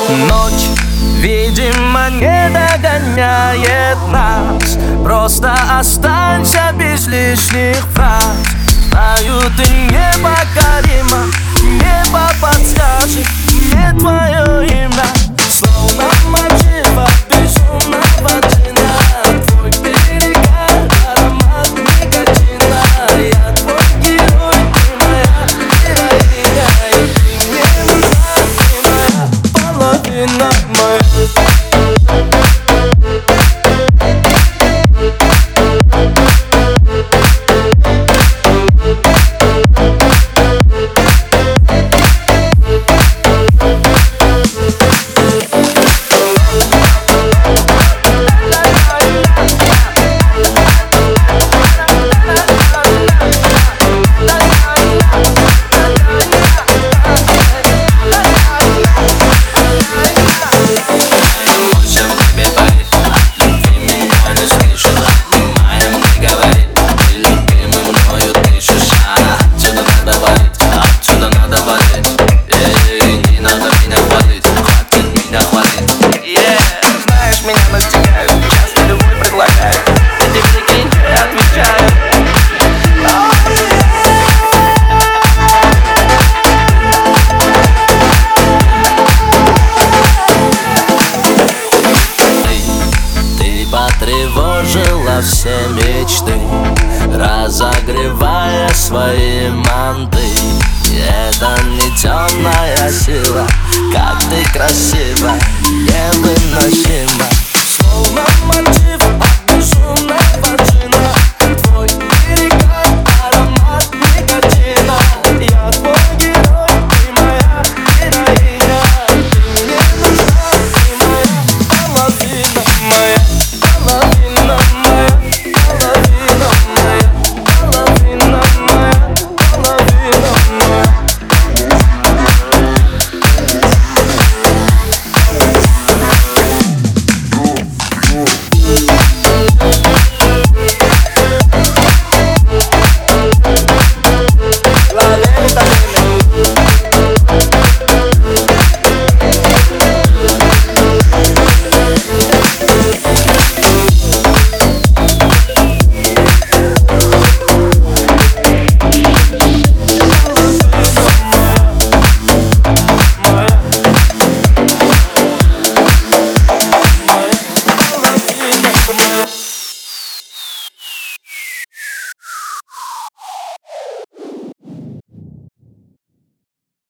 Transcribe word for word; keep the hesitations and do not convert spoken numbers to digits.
Ночь, видимо, не догоняет нас. Просто останься без лишних фраз. Знаю, ты непокорима, небо подскажет мне твое имя. Словно мотива безумного джина, твой перегар, аромат никотина. Я твой герой, ты моя героиня, и ты мне нужна, ты моя половина моя. Потревожила все мечты, разогревая свои манты. Это не темная сила, как ты красива, невыносима.